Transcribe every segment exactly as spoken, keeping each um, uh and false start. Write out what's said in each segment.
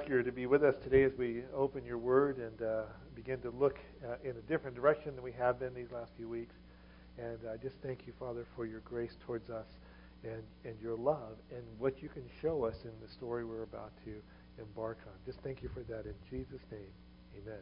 To be with us today as we open your word and uh, begin to look uh, in a different direction than we have been these last few weeks. And I just thank you, Father, for your grace towards us and, and your love and what you can show us in the story we're about to embark on. Just thank you for that in Jesus' name. Amen.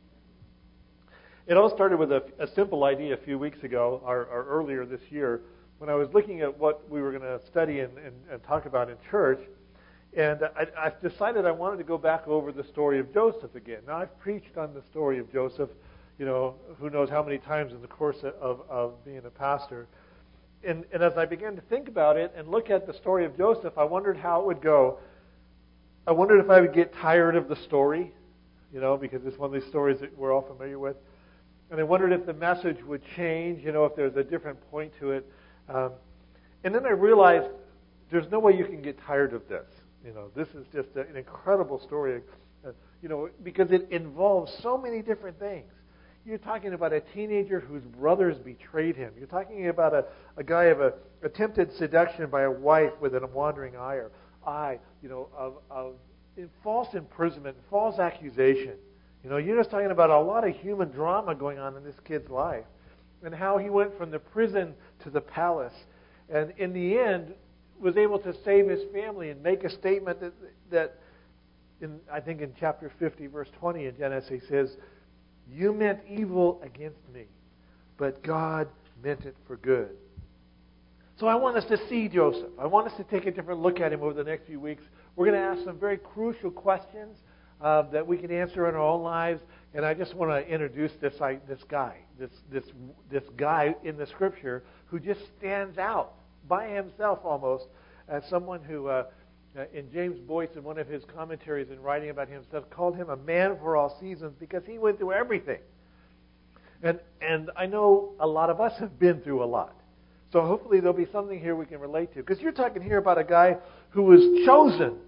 It all started with a, a simple idea a few weeks ago, or, or earlier this year, when I was looking at what we were going to study and, and, and talk about in church. And I, I decided I wanted to go back over the story of Joseph again. Now, I've preached on the story of Joseph, you know, who knows how many times in the course of, of being a pastor. And, and as I began to think about it and look at the story of Joseph, I wondered how it would go. I wondered if I would get tired of the story, you know, because it's one of these stories that we're all familiar with. And I wondered if the message would change, you know, if there's a different point to it. Um, and then I realized there's no way you can get tired of this. You know, this is just an incredible story, uh, you know, because it involves so many different things. You're talking about a teenager whose brothers betrayed him. You're talking about a, a guy of a attempted seduction by a wife with a wandering eye, or eye, you know, of, of false imprisonment, false accusation. You know, you're just talking about a lot of human drama going on in this kid's life, and how he went from the prison to the palace, and in the end was able to save his family and make a statement that, that in, I think in chapter fifty, verse twenty in Genesis, he says, "You meant evil against me, but God meant it for good." So I want us to see Joseph. I want us to take a different look at him over the next few weeks. We're going to ask some very crucial questions uh, that we can answer in our own lives. And I just want to introduce this I, this guy, this this this guy in the Scripture who just stands out by himself almost as someone who, uh, uh, in James Boyce, in one of his commentaries in writing about himself, called him a man for all seasons because he went through everything. And and I know a lot of us have been through a lot. So hopefully there'll be something here we can relate to. Because you're talking here about a guy who was chosen.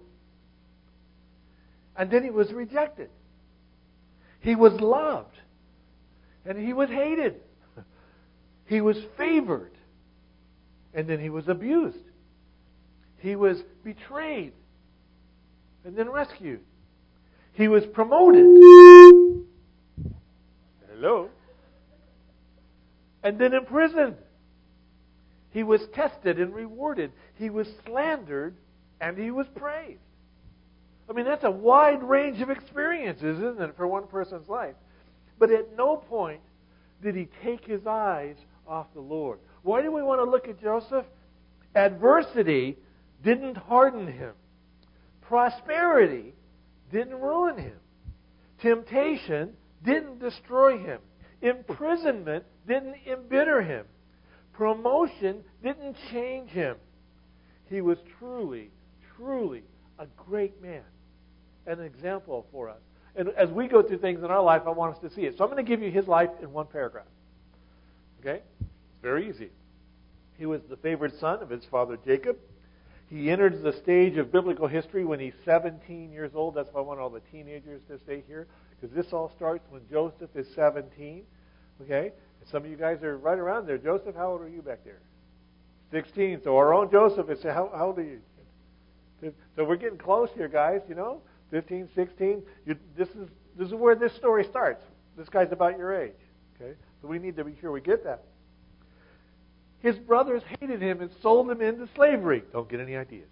And then he was rejected. He was loved. And he was hated. He was favored. And then he was abused. He was betrayed. And then rescued. He was promoted. Hello. And then imprisoned. He was tested and rewarded. He was slandered and he was praised. I mean, that's a wide range of experiences, isn't it, for one person's life? But at no point did he take his eyes off the Lord. Why do we want to look at Joseph? Adversity didn't harden him. Prosperity didn't ruin him. Temptation didn't destroy him. Imprisonment didn't embitter him. Promotion didn't change him. He was truly, truly a great man. An example for us. And as we go through things in our life, I want us to see it. So I'm going to give you his life in one paragraph. Okay? It's very easy. He was the favored son of his father Jacob. He enters the stage of biblical history when he's seventeen years old. That's why I want all the teenagers to stay here. Because this all starts when Joseph is seventeen. Okay? And some of you guys are right around there. Joseph, how old are you back there? sixteen. So our own Joseph is, how, how old are you? So we're getting close here, guys, you know? fifteen, sixteen. You, this is this is where this story starts. This guy's about your age. Okay? So we need to be sure we get that. His brothers hated him and sold him into slavery. Don't get any ideas.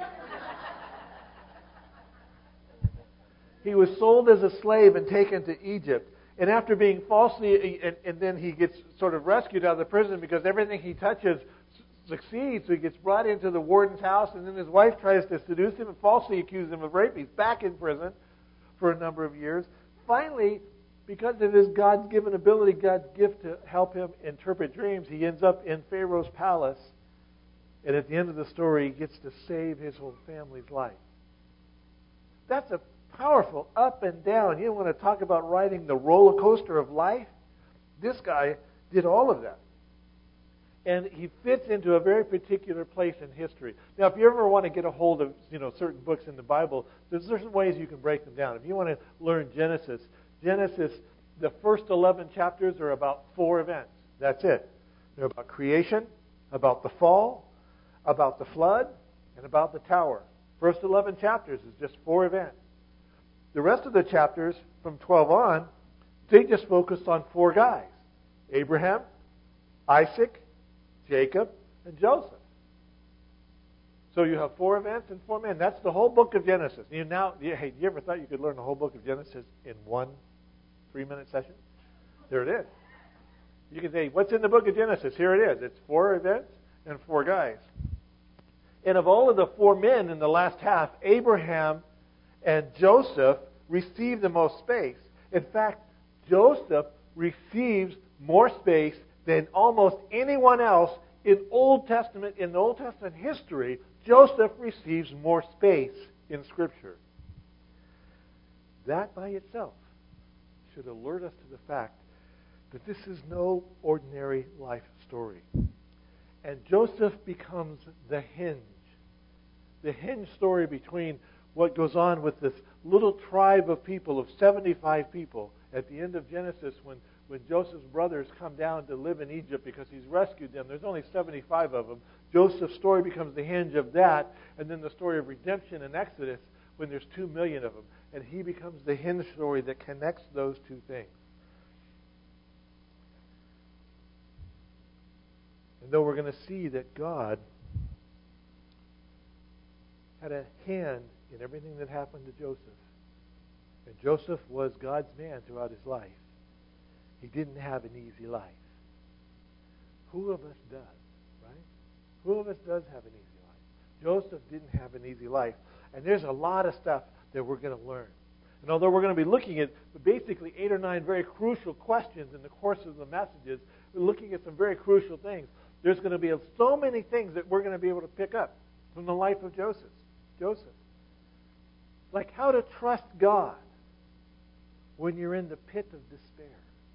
He was sold as a slave and taken to Egypt. And after being falsely, and, and then he gets sort of rescued out of the prison because everything he touches succeeds. So he gets brought into the warden's house, and then his wife tries to seduce him and falsely accuse him of rape. He's back in prison for a number of years. Finally, because of his God's given ability, God's gift to help him interpret dreams, he ends up in Pharaoh's palace. And at the end of the story, he gets to save his whole family's life. That's a powerful up and down. You want to talk about riding the roller coaster of life? This guy did all of that. And he fits into a very particular place in history. Now, if you ever want to get a hold of, you know, certain books in the Bible, there's certain ways you can break them down. If you want to learn Genesis, Genesis, the first eleven chapters are about four events. That's it. They're about creation, about the fall, about the flood, and about the tower. First eleven chapters is just four events. the rest of the chapters from twelve on, they just focused on four guys. Abraham, Isaac, Jacob, and Joseph. So you have four events and four men. That's the whole book of Genesis. You now, you, hey, you ever thought you could learn the whole book of Genesis in one three-minute session? There it is. You can say, what's in the book of Genesis? Here it is. It's four events and four guys. And of all of the four men in the last half, Abraham and Joseph receive the most space. In fact, Joseph receives more space than almost anyone else in Old Testament, in the Old Testament history. Joseph receives more space in Scripture. That by itself should alert us to the fact that this is no ordinary life story. And Joseph becomes the hinge. The hinge story between what goes on with this little tribe of people, of seventy-five people, at the end of Genesis when, when Joseph's brothers come down to live in Egypt because he's rescued them. There's only seventy-five of them. Joseph's story becomes the hinge of that, and then the story of redemption in Exodus when there's two million of them. And he becomes the hinge story that connects those two things. And though we're going to see that God had a hand in everything that happened to Joseph, and Joseph was God's man throughout his life, he didn't have an easy life. Who of us does, right? Who of us does have an easy life? Joseph didn't have an easy life. And there's a lot of stuff that we're going to learn. And although we're going to be looking at basically eight or nine very crucial questions in the course of the messages, we're looking at some very crucial things. There's going to be so many things that we're going to be able to pick up from the life of Joseph. Joseph. Like how to trust God when you're in the pit of despair.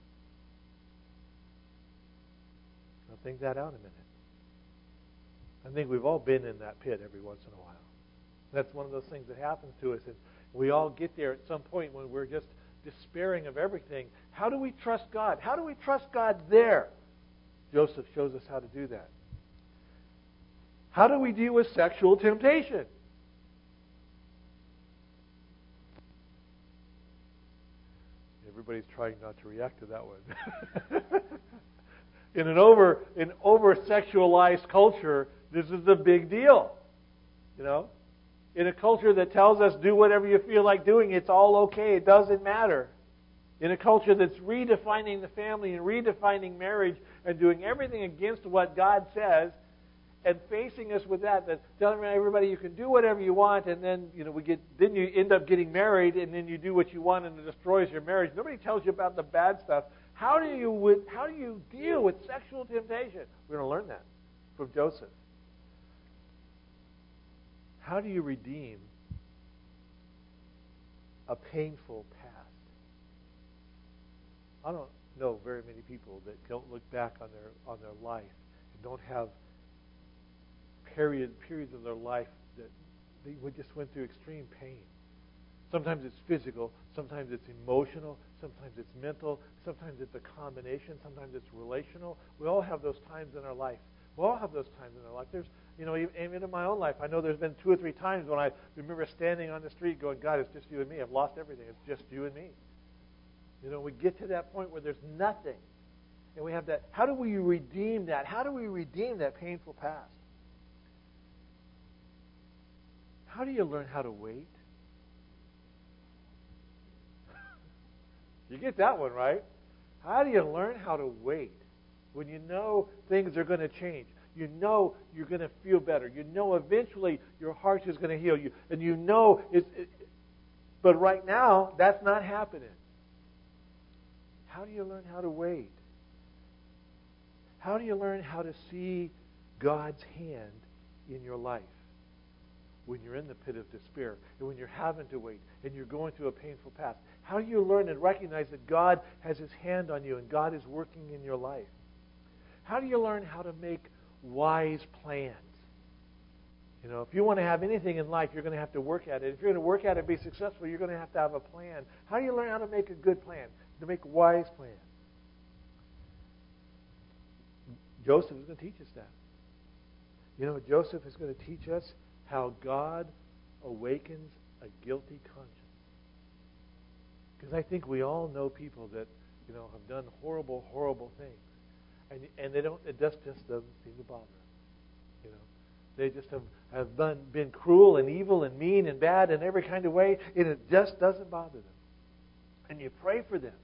Now think that out a minute. I think we've all been in that pit every once in a while. That's one of those things that happens to us. And we all get there at some point when we're just despairing of everything. How do we trust God? How do we trust God there? Joseph shows us how to do that. How do we deal with sexual temptation? Everybody's trying not to react to that one. In an over in over sexualized culture, this is a big deal. You know? In a culture that tells us do whatever you feel like doing, it's all okay, it doesn't matter. In a culture that's redefining the family and redefining marriage and doing everything against what God says, and facing us with that, that telling everybody you can do whatever you want, and then you know we get then you end up getting married, and then you do what you want, and it destroys your marriage. Nobody tells you about the bad stuff. How do you how do you deal with sexual temptation? We're going to learn that from Joseph. How do you redeem a painful past? I don't know very many people that don't look back on their on their life and don't have period periods of their life that they just went through extreme pain. Sometimes it's physical, sometimes it's emotional, sometimes it's mental, sometimes it's a combination, sometimes it's relational. We all have those times in our life. We all have those times in our life. There's, you know, even in my own life, I know there's been two or three times when I remember standing on the street going, God, it's just you and me. I've lost everything. It's just you and me. You know, we get to that point where there's nothing. And we have that. How do we redeem that? How do we redeem that painful past? How do you learn how to wait? You get that one, right? How do you learn how to wait when you know things are going to change? You know you're going to feel better. You know eventually your heart is going to heal you. And you know it's... It, but right now, that's not happening. How do you learn how to wait? How do you learn how to see God's hand in your life when you're in the pit of despair and when you're having to wait and you're going through a painful past? How do you learn and recognize that God has His hand on you and God is working in your life? How do you learn how to make wise plans? You know, if you want to have anything in life, you're going to have to work at it. If you're going to work at it and be successful, you're going to have to have a plan. How do you learn how to make a good plan? To make wise plans. Joseph is going to teach us that. You know, Joseph is going to teach us how God awakens a guilty conscience. Because I think we all know people that, you know, have done horrible, horrible things. And and they don't, it just, just doesn't seem to bother them. You know, they just have, have been, been cruel and evil and mean and bad in every kind of way, and it just doesn't bother them. And you pray for them,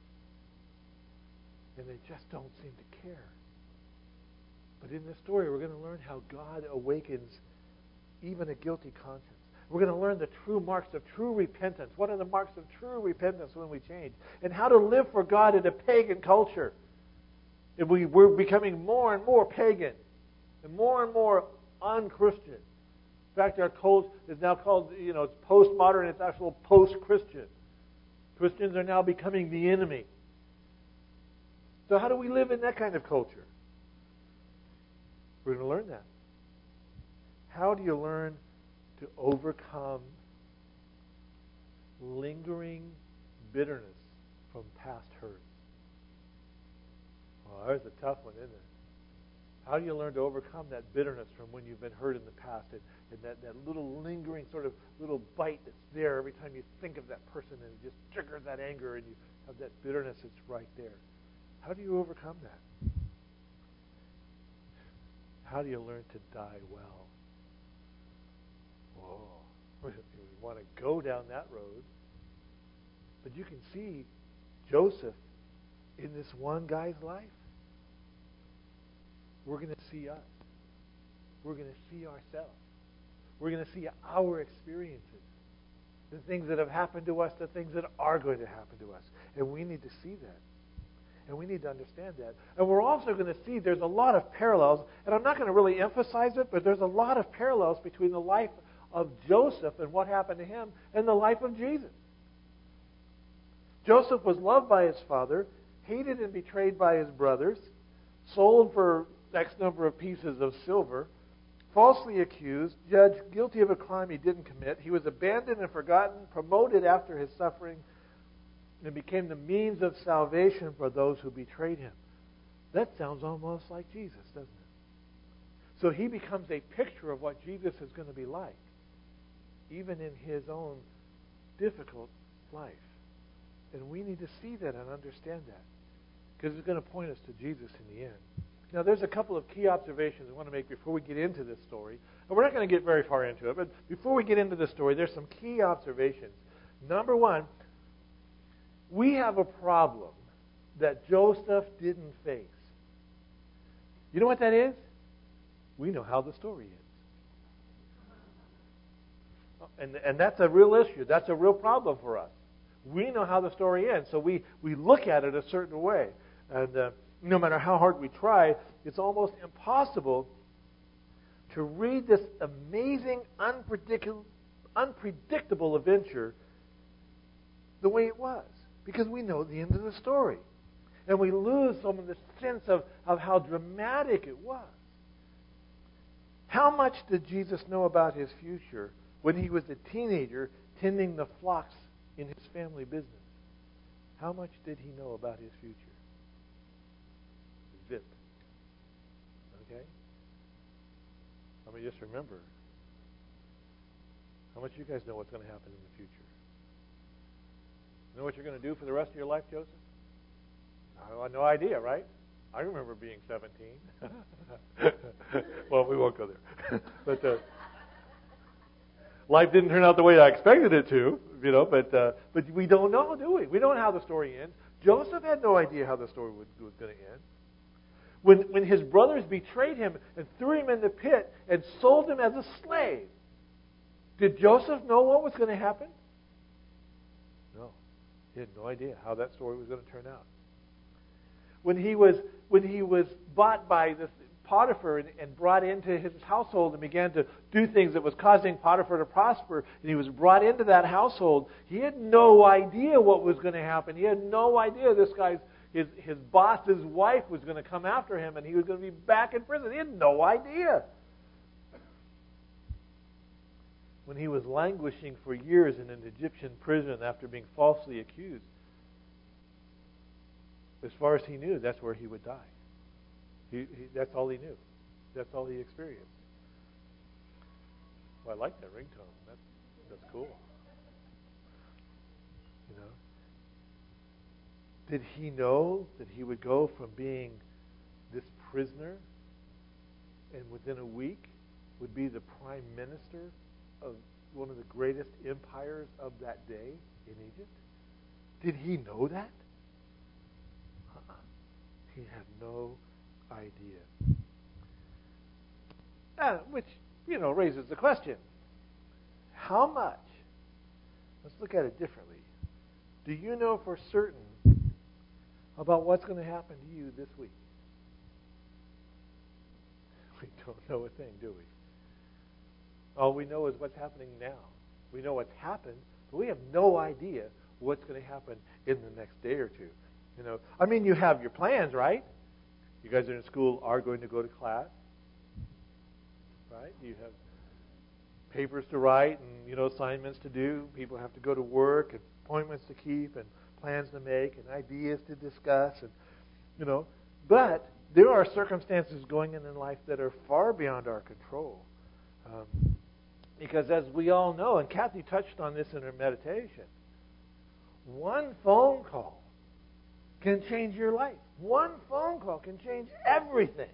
and they just don't seem to care. But in this story, we're going to learn how God awakens even a guilty conscience. We're going to learn the true marks of true repentance. What are the marks of true repentance when we change? And how to live for God in a pagan culture. And we, we're becoming more and more pagan and more and more unchristian. In fact, our cult is now called, you know, it's postmodern, it's actual post-Christian. Christians are now becoming the enemy. So how do we live in that kind of culture? We're going to learn that. How do you learn to overcome lingering bitterness from past hurts? Well, there's a tough one, isn't it? How do you learn to overcome that bitterness from when you've been hurt in the past, and, and that, that little lingering sort of little bite that's there every time you think of that person, and it just triggers that anger, and you have that bitterness that's right there? How do you overcome that? How do you learn to die well? Whoa. We want to go down that road. But you can see Joseph in this one guy's life. We're going to see us. We're going to see ourselves. We're going to see our experiences. The things that have happened to us, the things that are going to happen to us. And we need to see that. And we need to understand that. And we're also going to see there's a lot of parallels, and I'm not going to really emphasize it, but there's a lot of parallels between the life of Joseph and what happened to him and the life of Jesus. Joseph was loved by his father, hated and betrayed by his brothers, sold for X number of pieces of silver, falsely accused, judged guilty of a crime he didn't commit. He was abandoned and forgotten, promoted after his suffering, and became the means of salvation for those who betrayed him. That sounds almost like Jesus, doesn't it? So he becomes a picture of what Jesus is going to be like, even in his own difficult life. And we need to see that and understand that, because it's going to point us to Jesus in the end. Now, there's a couple of key observations I want to make before we get into this story. And we're not going to get very far into it, but before we get into the story, there's some key observations. Number one, we have a problem that Joseph didn't face. You know what that is? We know how the story ends. And, and that's a real issue. That's a real problem for us. We know how the story ends, so we, we look at it a certain way. And uh, no matter how hard we try, it's almost impossible to read this amazing, unpredictable, unpredictable adventure the way it was, because we know the end of the story. And we lose some of the sense of, of how dramatic it was. How much did Jesus know about his future when he was a teenager tending the flocks in his family business? How much did he know about his future? Zip. Okay? Let me just remember. How much you guys know what's going to happen in the future? You know what you're going to do for the rest of your life, Joseph? I have no idea, right? I remember being seventeen. Well, we won't go there. But uh, life didn't turn out the way I expected it to, you know. But uh, but we don't know, do we? We don't know how the story ends. Joseph had no idea how the story would, was going to end. When when his brothers betrayed him and threw him in the pit and sold him as a slave, did Joseph know what was going to happen? No. He had no idea how that story was going to turn out. When he was when he was bought by this Potiphar and, and brought into his household and began to do things that was causing Potiphar to prosper, and he was brought into that household, he had no idea what was going to happen. He had no idea this guy's his his boss's wife was going to come after him, and he was going to be back in prison. He had no idea. When he was languishing for years in an Egyptian prison after being falsely accused, as far as he knew, that's where he would die. He, he, that's all he knew. That's all he experienced. Well, I like that ringtone. That's, that's cool. You know, Did he know that he would go from being this prisoner and within a week would be the prime minister of one of the greatest empires of that day in Egypt? Did he know that? Uh-uh. He had no idea. Uh, which, you know, raises the question, how much, let's look at it differently, do you know for certain about what's going to happen to you this week? We don't know a thing, do we? All we know is what's happening now. We know what's happened, but we have no idea what's going to happen in the next day or two. You know, I mean, you have your plans, right? You guys are in school, are going to go to class, right? You have papers to write and, you know, assignments to do. People have to go to work and appointments to keep and plans to make and ideas to discuss, and, you know, but there are circumstances going in in life that are far beyond our control. Um, because as we all know, and Kathy touched on this in her meditation, one phone call can change your life. One phone call can change everything.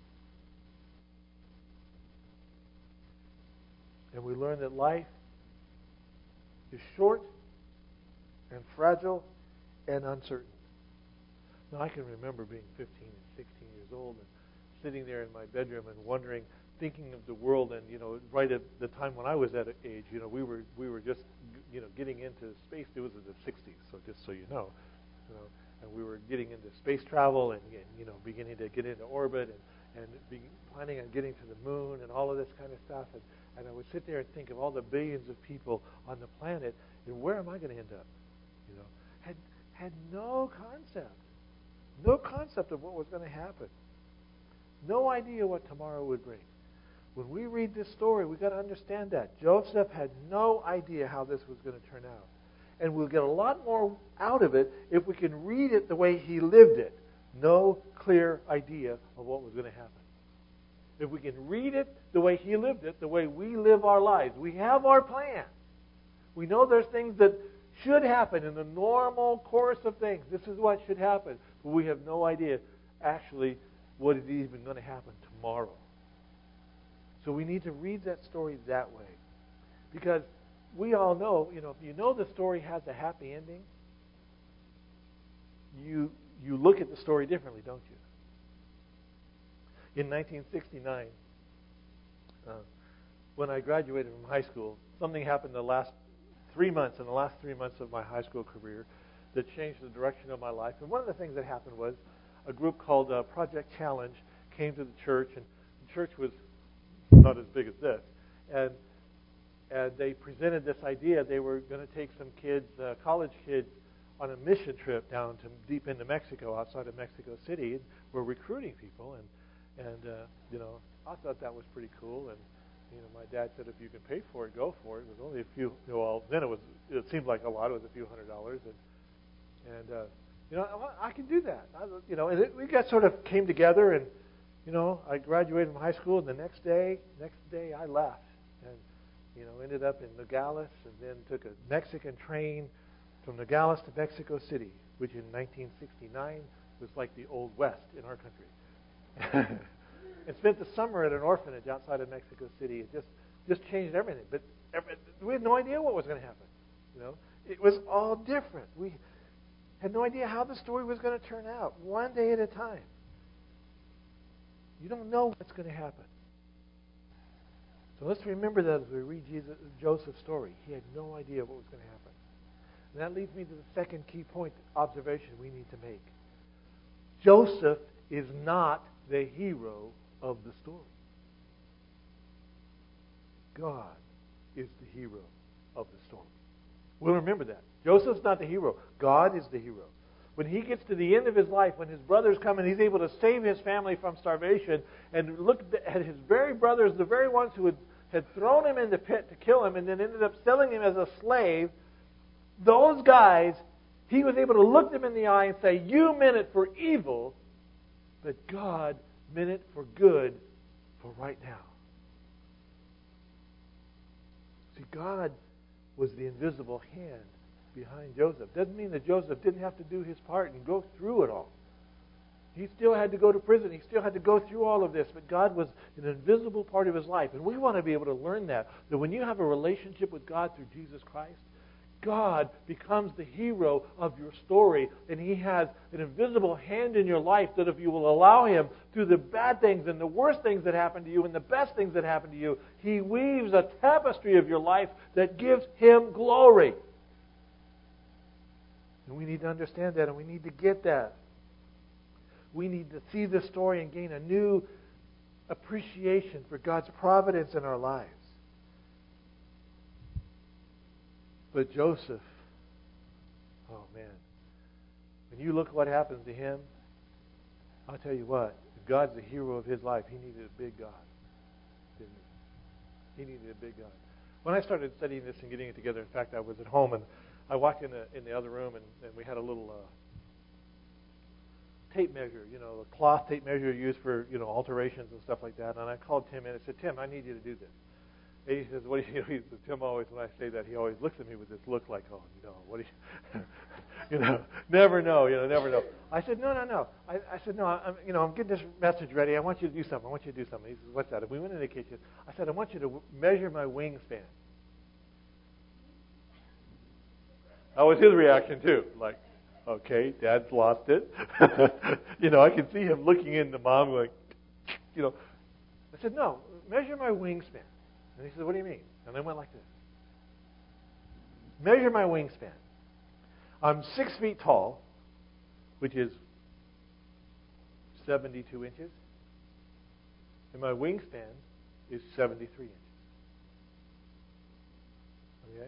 And we learn that life is short and fragile and uncertain. Now, I can remember being fifteen and sixteen years old and sitting there in my bedroom and wondering, thinking of the world, and, you know, right at the time when I was that age, you know, we were we were just, you know, getting into space. It was in the sixties, so just so you know, you know, and we were getting into space travel and, and you know, beginning to get into orbit and and be planning on getting to the moon and all of this kind of stuff. And, and I would sit there and think of all the billions of people on the planet, and where am I going to end up? You know, had had no concept, no concept of what was going to happen, no idea what tomorrow would bring. When we read this story, we've got to understand that Joseph had no idea how this was going to turn out. And we'll get a lot more out of it if we can read it the way he lived it. No clear idea of what was going to happen. If we can read it the way he lived it, the way we live our lives, we have our plan. We know there's things that should happen in the normal course of things. This is what should happen. But we have no idea actually what is even going to happen tomorrow. So we need to read that story that way. Because we all know, you know, if you know the story has a happy ending, you you look at the story differently, don't you? In nineteen sixty-nine, uh, when I graduated from high school, something happened the last three months, in the last three months of my high school career, that changed the direction of my life. And one of the things that happened was a group called uh, Project Challenge came to the church, and the church was not as big as this, and and they presented this idea. They were going to take some kids, uh, college kids, on a mission trip down to deep into Mexico, outside of Mexico City. And we're recruiting people, and and uh, you know, I thought that was pretty cool. And you know, my dad said, if you can pay for it, go for it. It was only a few. You know, well, then it was. It seemed like a lot. It was a few hundred dollars, and and uh, you know, I, I can do that. I, you know, and it, we got sort of came together, and you know, I graduated from high school, and the next day, next day I left, and you know, ended up in Nogales, and then took a Mexican train from Nogales to Mexico City, which in nineteen sixty-nine was like the Old West in our country. And spent the summer at an orphanage outside of Mexico City. It just just changed everything. But every, we had no idea what was going to happen. You know, it was all different. We had no idea how the story was going to turn out. One day at a time. You don't know what's going to happen. So let's remember that as we read Jesus, Joseph's story. He had no idea what was going to happen. And that leads me to the second key point, observation we need to make. Joseph is not the hero of the story. God is the hero of the story. We'll remember that. Joseph's not the hero. God is the hero. When he gets to the end of his life, when his brothers come and he's able to save his family from starvation, and look at his very brothers, the very ones who had, had thrown him in the pit to kill him and then ended up selling him as a slave, those guys, he was able to look them in the eye and say, you meant it for evil, but God meant it for good for right now. See, God was the invisible hand behind Joseph. Doesn't mean that Joseph didn't have to do his part and go through it all. He still had to go to prison. He still had to go through all of this. But God was an invisible part of his life. And we want to be able to learn that. That when you have a relationship with God through Jesus Christ, God becomes the hero of your story. And He has an invisible hand in your life that if you will allow Him, through the bad things and the worst things that happen to you and the best things that happen to you, He weaves a tapestry of your life that gives Him glory. And we need to understand that, and we need to get that. We need to see this story and gain a new appreciation for God's providence in our lives. But Joseph, oh man, when you look at what happens to him, I'll tell you what, if God's the hero of his life, he needed a big God, didn't he? He needed a big God. When I started studying this and getting it together, in fact, I was at home and I walked in the, in the other room and, and we had a little uh, tape measure, you know, a cloth tape measure used for, you know, alterations and stuff like that. And I called Tim in and I said, Tim, I need you to do this. And he says, what do you, you know, he, Tim always, when I say that, he always looks at me with this look like, oh, no, what do you, you know, never know, you know, never know. I said, no, no, no. I, I said, no, I'm, you know, I'm getting this message ready. I want you to do something. I want you to do something. He says, what's that? And we went in the kitchen. I said, I want you to measure my wingspan. That was his reaction, too. Like, okay, Dad's lost it. You know, I could see him looking into Mom going, you know. I said, no, measure my wingspan. And he said, what do you mean? And I went like this. Measure my wingspan. I'm six feet tall, which is seventy-two inches. And my wingspan is seventy-three inches. Okay?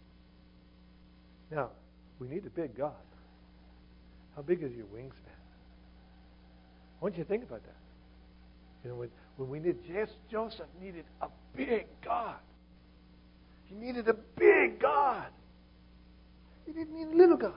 Now, we need a big God. How big is your wingspan? I want you to think about that. You know, when, when we need, Joseph needed a big God. He needed a big God. He didn't need a little God.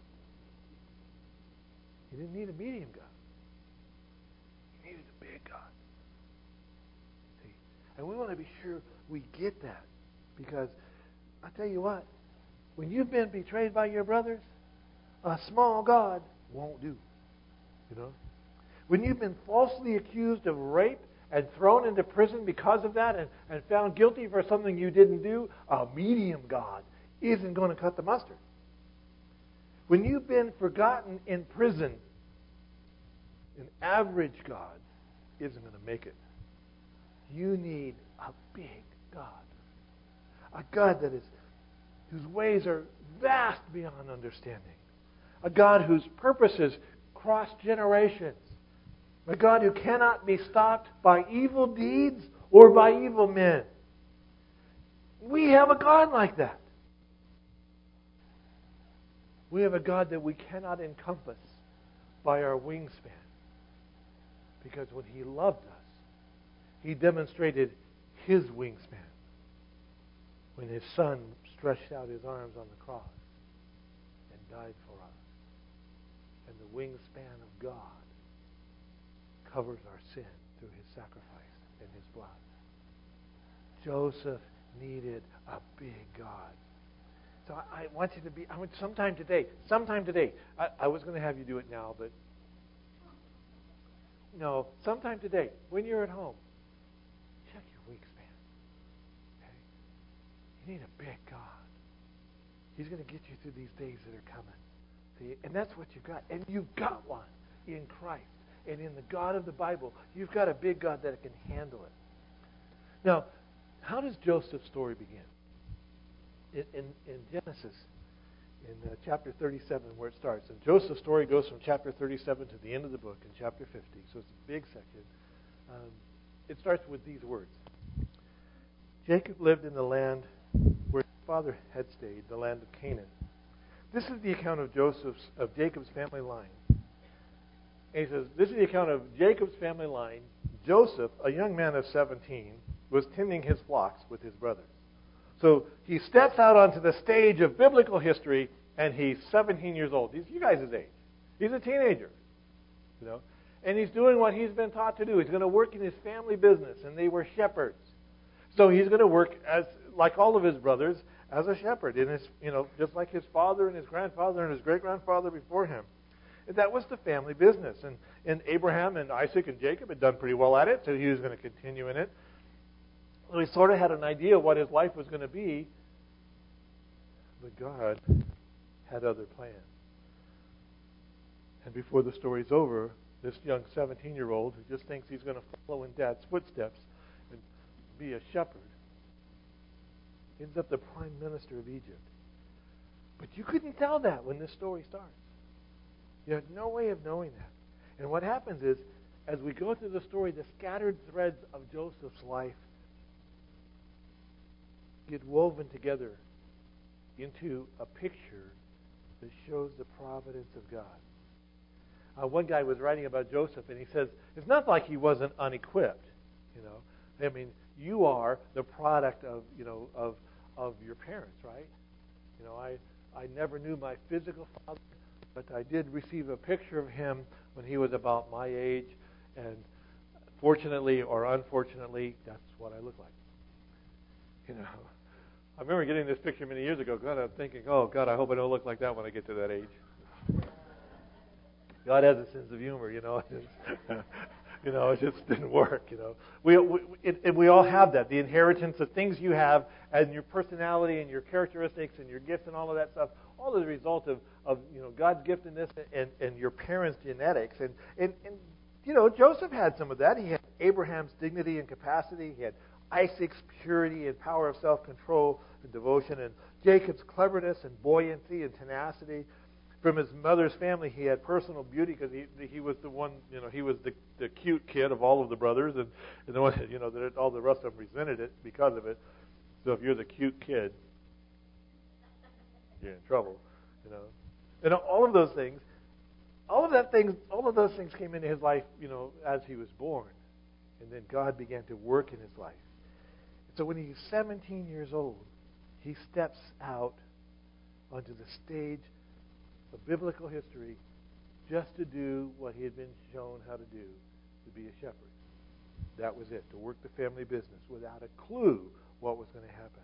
He didn't need a medium God. He needed a big God. See? And we want to be sure we get that. Because I tell you what, when you've been betrayed by your brothers, a small God won't do. You know? When you've been falsely accused of rape and thrown into prison because of that and, and found guilty for something you didn't do, a medium God isn't going to cut the mustard. When you've been forgotten in prison, an average God isn't going to make it. You need a big God. A God that is whose ways are vast beyond understanding. A God whose purposes cross generations. A God who cannot be stopped by evil deeds or by evil men. We have a God like that. We have a God that we cannot encompass by our wingspan. Because when He loved us, He demonstrated His wingspan when His Son stretched out His arms on the cross and died for us. And the wingspan of God covers our sin through His sacrifice and His blood. Joseph needed a big God. So I, I want you to be, I want sometime today, sometime today, I, I was going to have you do it now, but no, sometime today, when you're at home, check your wingspan. Okay? You need a big God. He's going to get you through these days that are coming. See? And that's what you've got. And you've got one in Christ. And in the God of the Bible, you've got a big God that can handle it. Now, how does Joseph's story begin? In, in, in Genesis, in uh, chapter thirty-seven, where it starts. And Joseph's story goes from chapter thirty-seven to the end of the book in chapter fifty. So it's a big section. Um, it starts with these words. Jacob lived in the land where his father had stayed, the land of Canaan. This is the account of Joseph's, of Jacob's family line. And he says, this is the account of Jacob's family line. Joseph, a young man of seventeen, was tending his flocks with his brothers. So he steps out onto the stage of biblical history, and he's seventeen years old. He's you guys' age. He's a teenager, you know, and he's doing what he's been taught to do. He's going to work in his family business, and they were shepherds. So he's going to work as like all of his brothers as a shepherd, in his, you know, just like his father and his grandfather and his great-grandfather before him. And that was the family business. And, and Abraham and Isaac and Jacob had done pretty well at it, so he was going to continue in it. So he sort of had an idea of what his life was going to be, but God had other plans. And before the story's over, this young seventeen-year-old who just thinks he's going to follow in Dad's footsteps and be a shepherd ends up the prime minister of Egypt. But you couldn't tell that when this story starts. You had no way of knowing that. And what happens is, as we go through the story, the scattered threads of Joseph's life get woven together into a picture that shows the providence of God. Uh, one guy was writing about Joseph, and he says, it's not like he wasn't unequipped. You know, I mean, you are the product of, you know, of of your parents, right? You know, I I never knew my physical father, but I did receive a picture of him when he was about my age, and fortunately or unfortunately, that's what I look like. You know, I remember getting this picture many years ago. God, I'm thinking, oh God, I hope I don't look like that when I get to that age. God has a sense of humor, you know. You know, it just didn't work, you know. We, we, it, it, we all have that, the inheritance of things you have and your personality and your characteristics and your gifts and all of that stuff, all as a result of, of you know, God's gift in this and, and your parents' genetics. And, and, and, you know, Joseph had some of that. He had Abraham's dignity and capacity. He had Isaac's purity and power of self-control and devotion, and Jacob's cleverness and buoyancy and tenacity. From his mother's family, he had personal beauty because he he was the one, you know, he was the, the cute kid of all of the brothers, and, and the one, you know, that all the rest of them resented it because of it. So if you're the cute kid, you're in trouble, you know. And all of those things, all of that things, all of those things came into his life, you know, as he was born, and then God began to work in his life. So when he's seventeen years old, he steps out onto the stage of biblical history just to do what he had been shown how to do, to be a shepherd. That was it, to work the family business without a clue what was going to happen.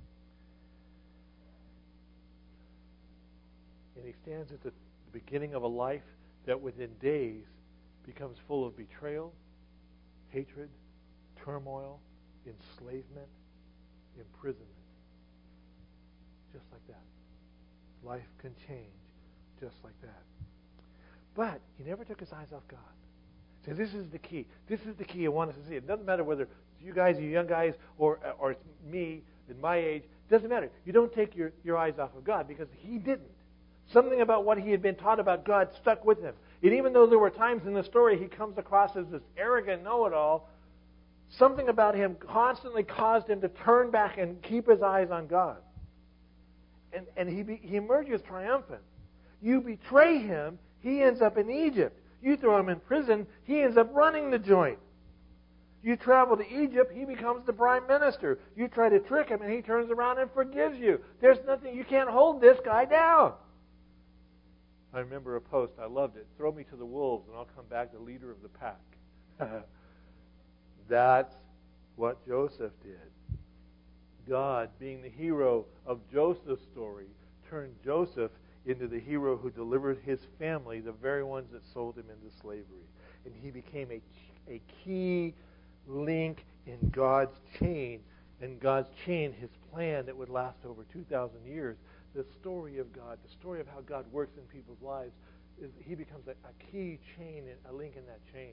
And he stands at the beginning of a life that within days becomes full of betrayal, hatred, turmoil, enslavement, imprisonment. Just like that. Life can change just like that. But he never took his eyes off God. So this is the key. This is the key I want us to see. It doesn't matter whether it's you guys, you young guys, or or it's me in my age. It doesn't matter. You don't take your, your eyes off of God because he didn't. Something about what he had been taught about God stuck with him. And even though there were times in the story he comes across as this arrogant know-it-all, something about him constantly caused him to turn back and keep his eyes on God. And, and he, be, he emerges triumphant. You betray him, he ends up in Egypt. You throw him in prison, he ends up running the joint. You travel to Egypt, he becomes the prime minister. You try to trick him, and he turns around and forgives you. There's nothing, you can't hold this guy down. I remember a post, I loved it. Throw me to the wolves, and I'll come back the leader of the pack. That's what Joseph did. God, being the hero of Joseph's story, turned Joseph into the hero who delivered his family, the very ones that sold him into slavery. And he became a, a key link in God's chain, and God's chain, his plan that would last over two thousand years. The story of God, the story of how God works in people's lives, is he becomes a, a key chain, a link in that chain.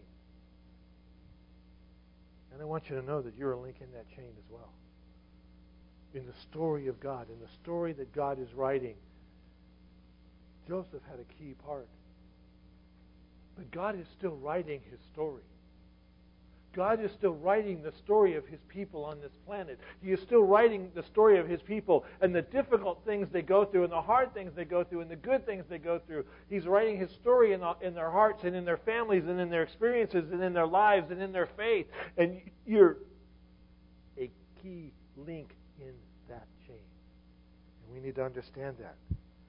And I want you to know that you're a link in that chain as well. In the story of God, in the story that God is writing, Joseph had a key part. But God is still writing his story. God is still writing the story of his people on this planet. He is still writing the story of his people and the difficult things they go through and the hard things they go through and the good things they go through. He's writing his story in, the, in their hearts and in their families and in their experiences and in their lives and in their faith. And you're a key link in that chain. And we need to understand that.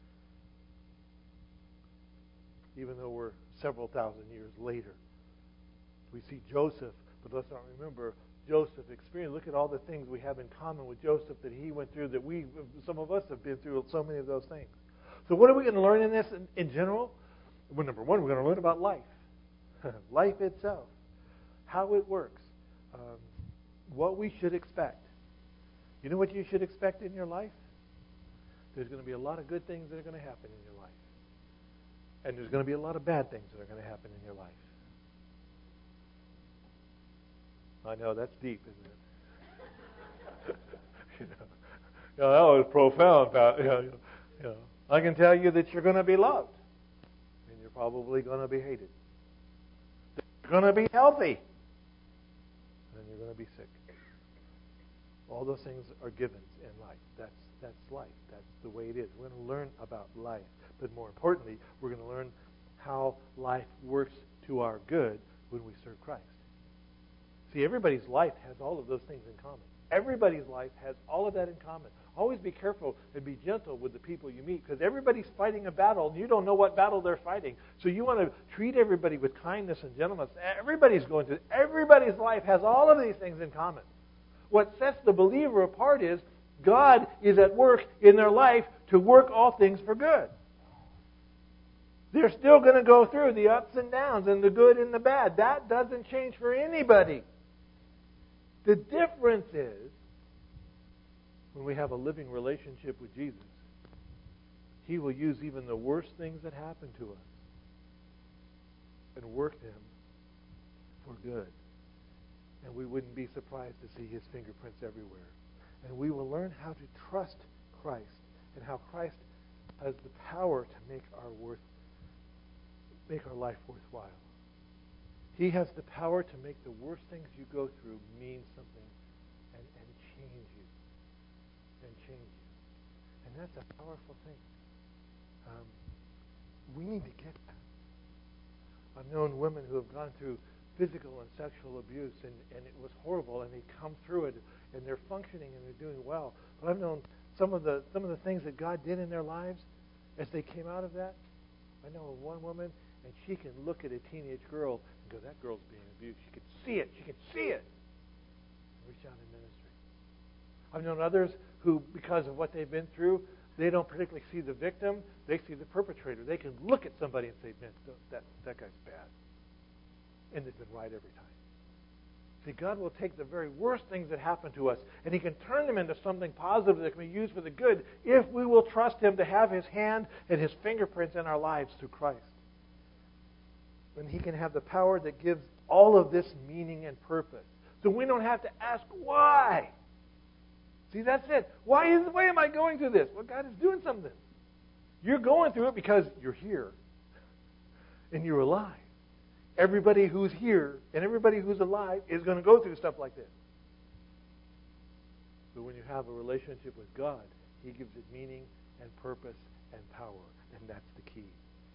Even though we're several thousand years later. We see Joseph, but let's not remember, Joseph experienced. Look at all the things we have in common with Joseph that he went through, that we, some of us have been through so many of those things. So what are we going to learn in this in, in general? Well, number one, we're going to learn about life. Life itself. How it works. Um, what we should expect. You know what you should expect in your life? There's going to be a lot of good things that are going to happen in your life. And there's going to be a lot of bad things that are going to happen in your life. I know, that's deep, isn't it? you, know, you know, that was profound. You know, you know, I can tell you that you're going to be loved. And you're probably going to be hated. You're going to be healthy. And you're going to be sick. All those things are givens in life. That's that's life. That's the way it is. We're going to learn about life. But more importantly, we're going to learn how life works to our good when we serve Christ. See, everybody's life has all of those things in common. Everybody's life has all of that in common. Always be careful and be gentle with the people you meet, because everybody's fighting a battle, and you don't know what battle they're fighting. So you want to treat everybody with kindness and gentleness. Everybody's going to. Everybody's life has all of these things in common. What sets the believer apart is God is at work in their life to work all things for good. They're still going to go through the ups and downs and the good and the bad. That doesn't change for anybody. The difference is, when we have a living relationship with Jesus, He will use even the worst things that happen to us and work them for good. And we wouldn't be surprised to see His fingerprints everywhere. And we will learn how to trust Christ and how Christ has the power to make our worth, make our life worthwhile. He has the power to make the worst things you go through mean something and, and change you. And change you. And that's a powerful thing. Um, we need to get that. I've known women who have gone through physical and sexual abuse, and, and it was horrible, and they come through it, and they're functioning, and they're doing well. But I've known some of the some of the things that God did in their lives as they came out of that. I know of one woman, and she can look at a teenage girl and go, that girl's being abused. She can see it. She can see it. Reach out in ministry. I've known others who, because of what they've been through, they don't particularly see the victim. They see the perpetrator. They can look at somebody and say, man, that, that guy's bad. And they've been right every time. See, God will take the very worst things that happen to us, and He can turn them into something positive that can be used for the good if we will trust Him to have His hand and His fingerprints in our lives through Christ. And He can have the power that gives all of this meaning and purpose. So we don't have to ask why. See, that's it. Why is why am I going through this? Well, God is doing something. You're going through it because you're here. And you're alive. Everybody who's here and everybody who's alive is going to go through stuff like this. But when you have a relationship with God, He gives it meaning and purpose and power. And that's the key.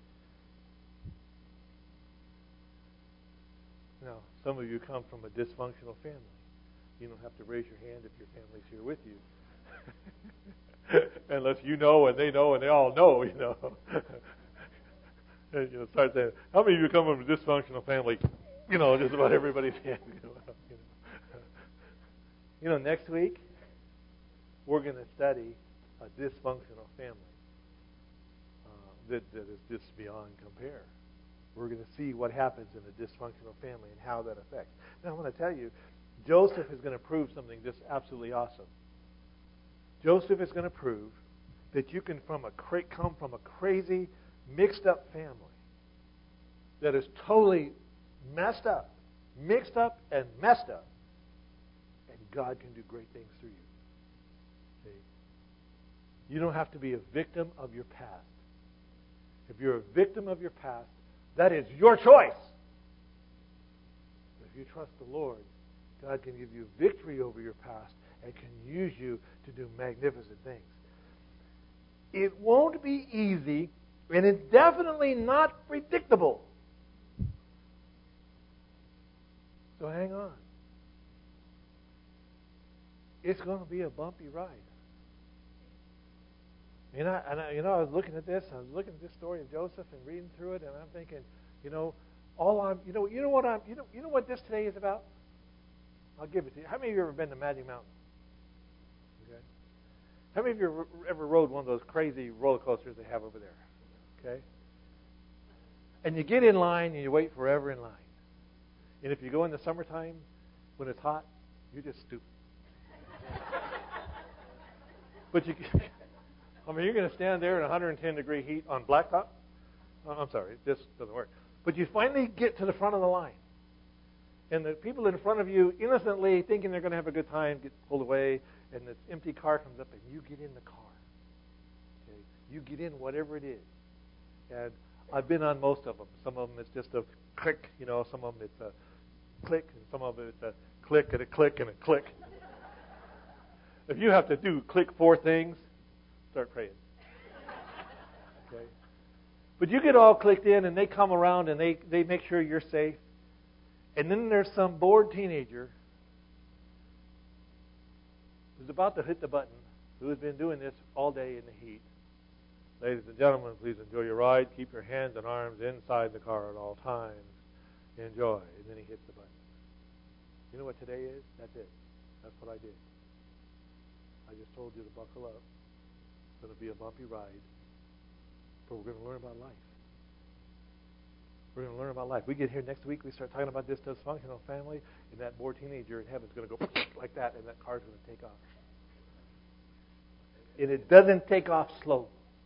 Now, some of you come from a dysfunctional family. You don't have to raise your hand if your family's here with you. Unless you know and they know and they all know, you know. And, you know, start saying, how many of you come from a dysfunctional family? You know, just about everybody's hand. You know, you know next week, we're going to study a dysfunctional family uh, that, that is just beyond compare. We're going to see what happens in a dysfunctional family and how that affects. Now, I want to tell you, Joseph is going to prove something just absolutely awesome. Joseph is going to prove that you can from a cra- come from a crazy, mixed-up family that is totally messed up, mixed up and messed up, and God can do great things through you. See? You don't have to be a victim of your past. If you're a victim of your past, that is your choice. But if you trust the Lord, God can give you victory over your past and can use you to do magnificent things. It won't be easy, and it's definitely not predictable. So hang on. It's going to be a bumpy ride. You know, and I, you know, I was looking at this. I was looking at this story of Joseph and reading through it, and I'm thinking, you know, all I'm, you know, you know what I'm, you know, you know what this today is about. I'll give it to you. How many of you have ever been to Magic Mountain? Okay. How many of you ever rode one of those crazy roller coasters they have over there? Okay. And you get in line and you wait forever in line. And if you go in the summertime when it's hot, you're just stupid. But you, I mean, you're going to stand there in one hundred ten degree heat on blacktop? Oh, I'm sorry, it just doesn't work. But you finally get to the front of the line. And the people in front of you, innocently thinking they're going to have a good time, get pulled away, and this empty car comes up, and you get in the car. Okay? You get in whatever it is. And I've been on most of them. Some of them it's just a click, you know, some of them it's a click, and some of them it's a click and a click and a click. If you have to do click four things, start praying. Okay? But you get all clicked in, and they come around, and they, they make sure you're safe. And then there's some bored teenager who's about to hit the button, who has been doing this all day in the heat. Ladies and gentlemen, please enjoy your ride. Keep your hands and arms inside the car at all times. Enjoy. And then he hits the button. You know what today is? That's it. That's what I did. I just told you to buckle up. It's going to be a bumpy ride. But we're going to learn about life. We're going to learn about life. We get here next week, we start talking about this dysfunctional family, and that bored teenager in heaven is going to go like that, and that car's going to take off. And it doesn't take off slow.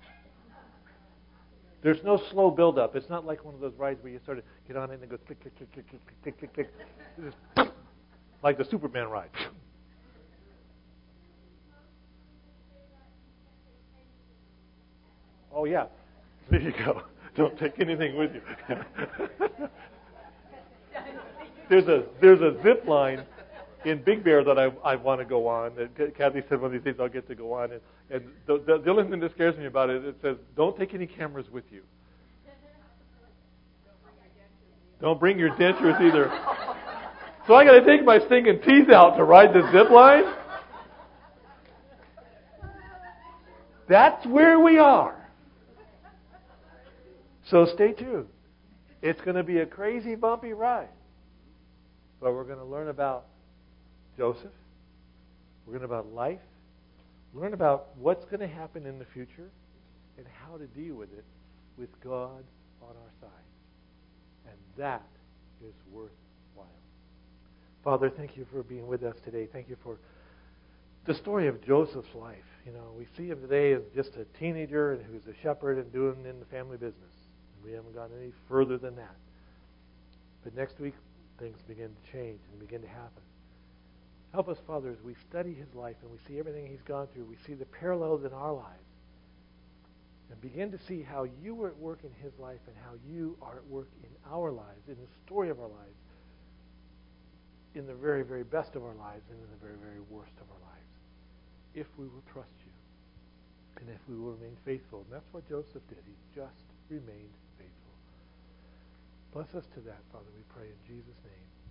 There's no slow build-up. It's not like one of those rides where you sort of get on it and it goes click, click, click, click, click, click, click, click. It's just like the Superman ride. Oh, yeah. There you go. Don't take anything with you. there's a there's a zip line in Big Bear that I I want to go on. That Kathy said one of these days I'll get to go on. And, and the, the, the only thing that scares me about it, it says, don't take any cameras with you. Don't bring your dentures either. So I got to take my stinking teeth out to ride the zip line? That's where we are. So stay tuned. It's going to be a crazy, bumpy ride. But we're going to learn about Joseph. We're going to learn about life. Learn about what's going to happen in the future and how to deal with it with God on our side. And that is worthwhile. Father, thank you for being with us today. Thank you for the story of Joseph's life. You know, we see him today as just a teenager and who's a shepherd and doing in the family business. We haven't gone any further than that. But next week, things begin to change and begin to happen. Help us, Father, as we study his life and we see everything he's gone through. We see the parallels in our lives. And begin to see how you were at work in his life and how you are at work in our lives, in the story of our lives, in the very, very best of our lives and in the very, very worst of our lives. If we will trust you and if we will remain faithful. And that's what Joseph did. He just remained faithful. Bless us to that, Father, we pray in Jesus' name.